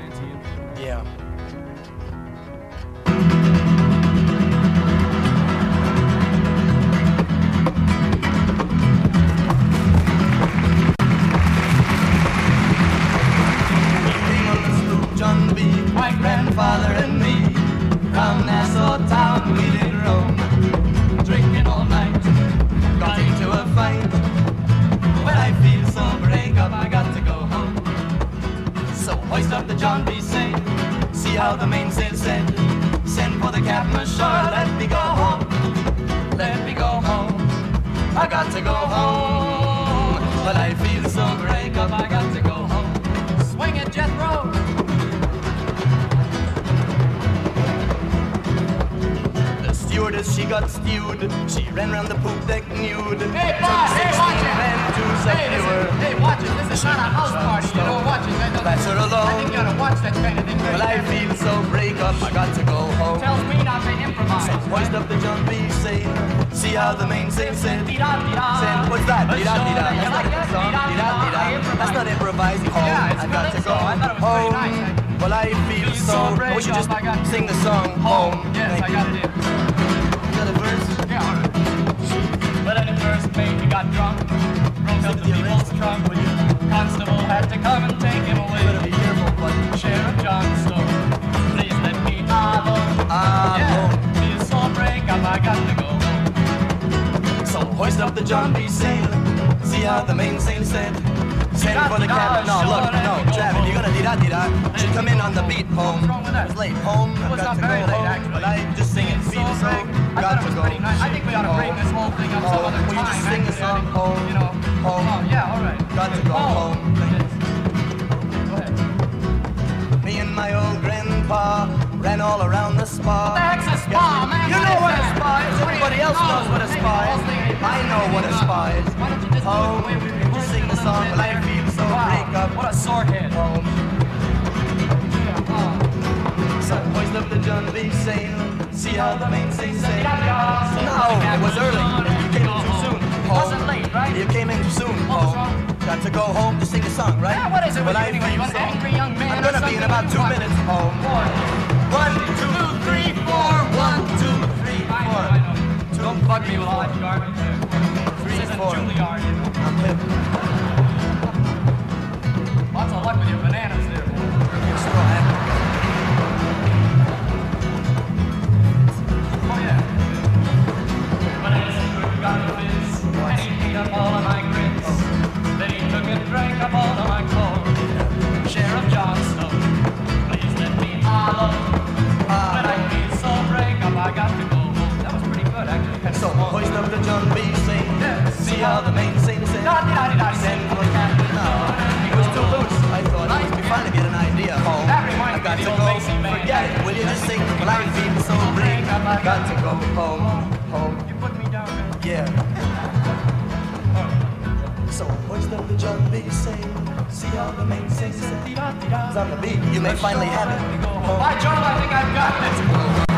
guarantee it. Yeah. John B., my grandfather and me, round Nassau town we did roam, drinking all night, got into a fight. When I feel so break up, I got to go home. So hoist up the John B. sail, see how the mainsail said, send for the captain ashore, let me go home, let me go home. I got to go home. When I feel so break up, I got to go home. Swing it, Jethro. Stewardess, she got stewed. She ran round the poop deck nude. Hey, boss! Hey, watch it! Men to subdue her. Hey, watch it! This is not a house party, you know? Watch it! That's her alone. I think you gotta watch that kind of thing. Well, I feel so break up, I got to go home. Tells me not to improvise. So hoist up the John B. sail. See how the mainsail said. Dee-da-dee-da. Said, what's that? Dee-da-dee-da. That's not a good song. Dee-da-dee-da. Dee-da-dee-da. That's not improvising. Home. Yeah, it's I got to go I thought it was very home. nice. Well, I feel so. break We should just up, I got sing the song home. Yes, I got it in. Got a verse? Yeah, all right. But in the first mate, he got drunk. Broke up the people's trunk. Constable had to come and take him away. Better be careful, buddy. Sheriff Johnstone, please let me home. Yeah, feel so break up, I got to go home. So hoist up the John B. sail. See how the mainsail said. Send for the captain. No, look, no, Travis, you're gonna dee-da-dee-da. Should come in on the beat, home. What's wrong with that? It's late, home. It was Got not to very go late, home. actually. But I just sing it, feel so. I Got thought it to was go. pretty nice. I think we ought to break this whole thing up some other Will you time. just sing the song actually. home? You know, Home. Oh, yeah, all right. Got to go home. Go ahead. Me and my old grandpa ran all around the spa. What the heck's a spa, man? You What know is what a that? spa is. Everybody else knows what a spa is. I know what a spa is. Why don't you just do it Home. the way we rehearsed Just sing it a the little song. bit Well, I there? feel so Wow, break up. what a sore head. Home. So hoist up the John B. sail. See how the mainsail sail. No, it was early. You came in too soon. It wasn't late, right? You came in too soon. What was Home. wrong? Got to go home to sing a song, right? Yeah, what is it with Well, you anyway? You an so. angry young man I'm or gonna be in something? about 2 minutes. Home. 1, 2, 3, 4. 1, 2, 3, 4. I know. Don't bug me with all that garbage. This isn't 4. Juilliard, you know. I'm hip. Lots of luck with your bananas there, boy. Oh, yeah. But I got the fizz, and he ate up all of my grits. Then he took and drank up all of my coal. Sheriff Johnstone, please let me hollow. When I feel so break up, I got to go home. That was pretty good, actually. Kind of So small. hoist up the John B. sail. Yeah. See how the mainsail sail. Da-di-da-di-da. Send for the captain. No, he was too loose. I thought it would be fun to get an idea. Home. That reminds I got me to of the go. old Macy man. Forget it. Will you just sing? Well, I feel so break up. I got to go home. Home. You put me down, man. Yeah. So hoist up the John B. sail. See how the mainsail sail. Di-da-di-da. It's on the beat. You may finally have it. By Joe, I think I've got it.